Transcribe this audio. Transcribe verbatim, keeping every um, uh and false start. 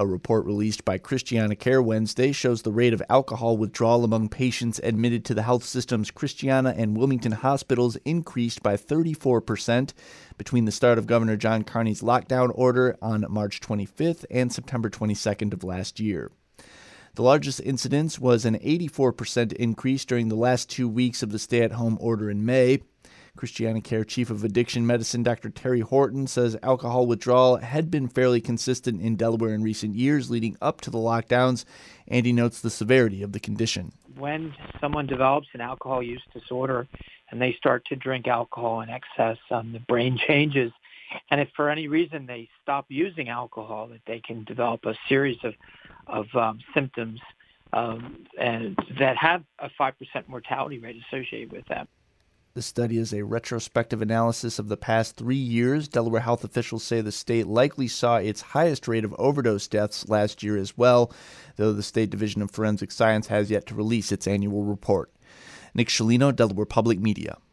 A report released by Christiana Care Wednesday shows the rate of alcohol withdrawal among patients admitted to the health system's Christiana and Wilmington hospitals increased by thirty-four percent between the start of Governor John Carney's lockdown order on March twenty-fifth and September twenty-second of last year. The largest incidence was an eighty-four percent increase during the last two weeks of the stay-at-home order in May. Christiana Care Chief of Addiction Medicine Doctor Terry Horton says alcohol withdrawal had been fairly consistent in Delaware in recent years leading up to the lockdowns, and he notes the severity of the condition. When someone develops an alcohol use disorder and they start to drink alcohol in excess, um, the brain changes. And if for any reason they stop using alcohol, that they can develop a series of, of um, symptoms um, and that have a five percent mortality rate associated with them. The study is a retrospective analysis of the past three years. Delaware health officials say the state likely saw its highest rate of overdose deaths last year as well, though the State Division of Forensic Science has yet to release its annual report. Nick Scialino, Delaware Public Media.